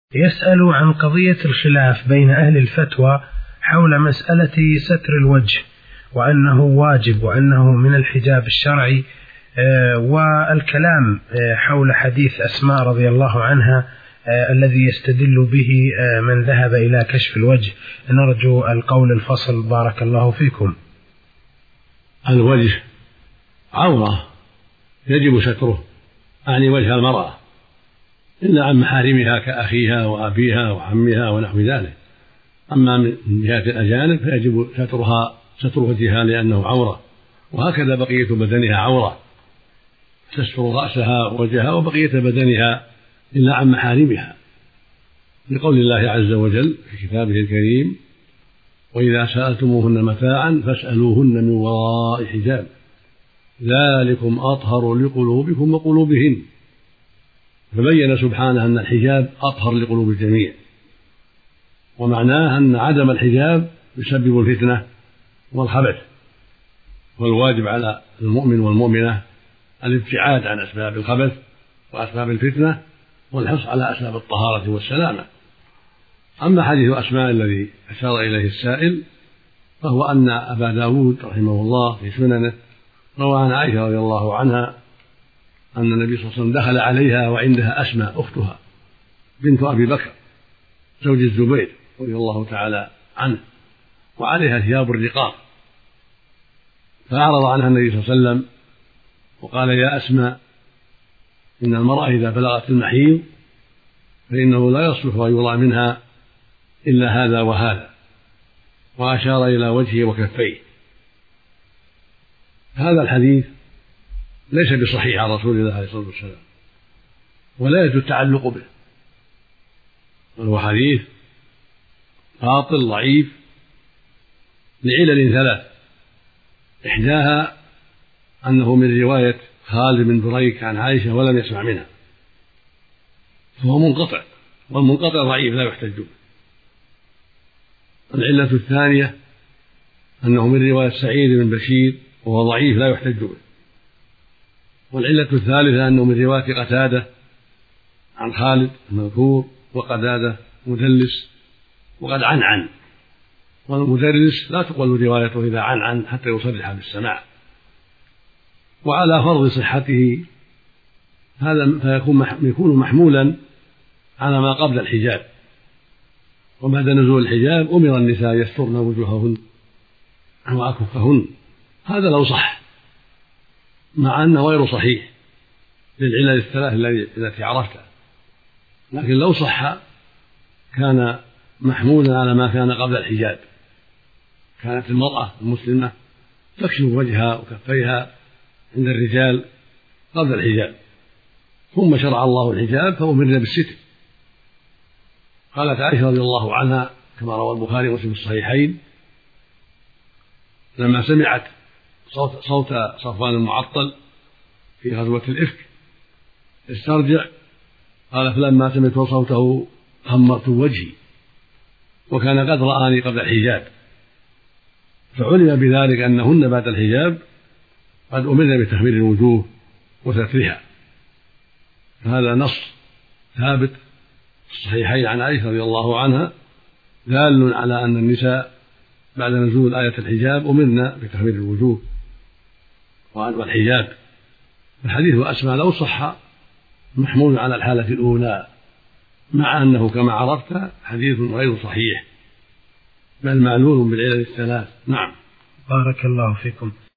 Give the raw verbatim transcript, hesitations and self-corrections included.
يسأل عن قضية الخلاف بين أهل الفتوى حول مسألة ستر الوجه، وأنه واجب وأنه من الحجاب الشرعي، والكلام حول حديث أسماء رضي الله عنها الذي يستدل به من ذهب إلى كشف الوجه. نرجو القول الفصل بارك الله فيكم. الوجه عورة يجب ستره، أعني وجه المرأة، إلا عن محارمها كأخيها وأبيها وعمها ونحو ذلك. أما من جهة الأجانب فيجب سترها ستر وجهها لأنه عورة، وهكذا بقية بدنها عورة، تستر رأسها ووجهها وبقية بدنها إلا عن محارمها، لقول الله عز وجل في كتابه الكريم: وإذا سألتموهن متاعا فاسألوهن من وراء حجاب ذلكم أطهر لقلوبكم وقلوبهن. فبين سبحانه أن الحجاب أطهر لقلوب الجميع، ومعناه أن عدم الحجاب يسبب الفتنة والخبث، والواجب على المؤمن والمؤمنة الابتعاد عن أسباب الخبث وأسباب الفتنة والحرص على أسباب الطهارة والسلامة. أما حديث أسماء الذي أشار إليه السائل فهو أن أبا داود رحمه الله في سننه روى عن عائشة رضي الله عنها أن النبي صلى الله عليه وسلم دخل عليها وعندها أسماء أختها بنت أبي بكر زوج الزبير رضي الله تعالى عنه، وعليها ثياب الرقاق، فأعرض عنها النبي صلى الله عليه وسلم وقال: يا أسماء، إن المرأة إذا بلغت المحيض فإنه لا يصلح أن يرى منها إلا هذا وهذا، وأشار إلى وجهه وكفيه. هذا الحديث ليس بصحيح عن رسول الله عليه الصلاة والسلام، ولا يجوز التعلق به، بل هو حديث باطل ضعيف لعلل ثلاث: إحداها أنه من رواية خالد بن دريك عن عائشة ولم يسمع منها، فهو منقطع، والمنقطع ضعيف لا يحتج به. العلة الثانية أنه من رواية سعيد بن بشير وهو ضعيف لا يحتج به. والعلة الثالثة أنه من رواية قتادة عن خالد المذكور، وقتادة مدلس وقد عنعن، والمدرس لا تقبل روايته إذا عنعن حتى يصرح بالسماع. وعلى فرض صحته هذا فيكون محمولا على ما قبل الحجاب، وبعد نزول الحجاب أمر النساء يسترن وجوههن وأكفهن. هذا لو صح، مع أنه غير صحيح للعلل الثلاث التي عرفتها، لكن لو صح كان محمولا على ما كان قبل الحجاب. كانت المرأة المسلمة تكشف وجهها وكفيها عند الرجال قبل الحجاب، ثم شرع الله الحجاب فأمرنا بالستر. قالت عائشة رضي الله عنها كما روى البخاري ومسلم في الصحيحين: لما سمعت صوت, صوت صفوان المعطل في غزوة الإفك استرجع، قال: فلما سمعت صوته خمرت وجهي، وكان قد رآني قبل الحجاب، فعلم بذلك أنهن بعد الحجاب قد أمرنا بتخمير الوجوه وسترها. فهذا نص ثابت في الصحيحين عن عائشة رضي الله عنها دال على أن النساء بعد نزول آية الحجاب أمرنا بتخمير الوجوه والحجاب. الحديث وأسماء لو صح محمول على الحالة الأولى، مع أنه كما عرفت حديث غير صحيح بل معلول بالعلل الثلاث. نعم. بارك الله فيكم.